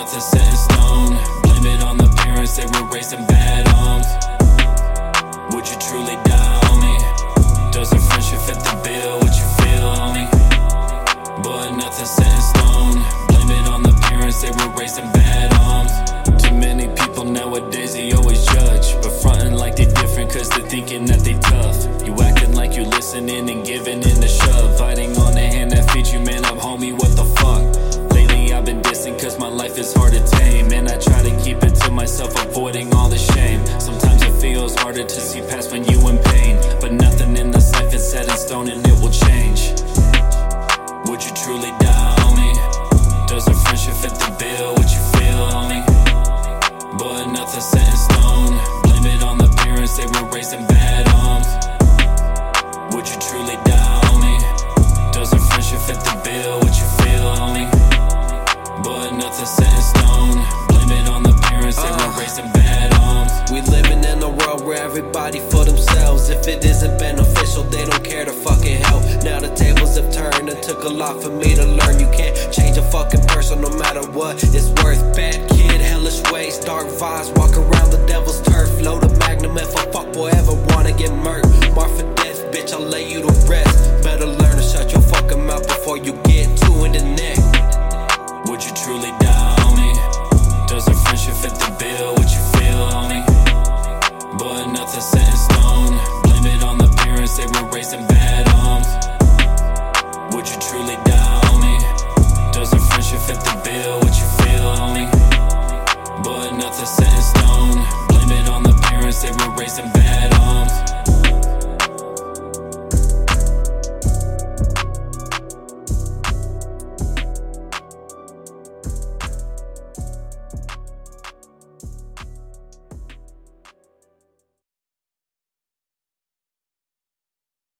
nothing's set in stone. Blame it on the parents, they were raising bad homes. Would you truly die on me? Does a friendship fit the bill? What you feel, homie? But nothing's set in stone. Blame it on the parents, they were raising bad homes. Too many people nowadays, they always judge, but frontin' like they different cause they're thinking that they tough. You acting like you listening and giving in the shove, fighting on the hand that feeds you, man up homie, what the fuck? Lately I've been dissing cause my life is hard to tame, and I try to keep it to myself, avoiding all the shame. Sometimes it feels harder to see past when you in pain, but nothing in this life is set in stone and it will change. Would you truly die on me? Does a friendship fit the bill? What you feel, homie? But nothing's set in stone. Blame it on the parents, they were raising bad homes. Would you truly die on me? Does a friendship fit the bill? What you feel, homie? But nothing's set in stone. Blame it on the parents, they were raising bad homes. We living in a world where everybody for themselves. If it isn't beneficial, they don't care to fucking help. Now the tables have turned, it took a lot for me to learn. You can't change a fucking person no matter what it's worth. Bad kid, hellish ways, dark vibes, walk around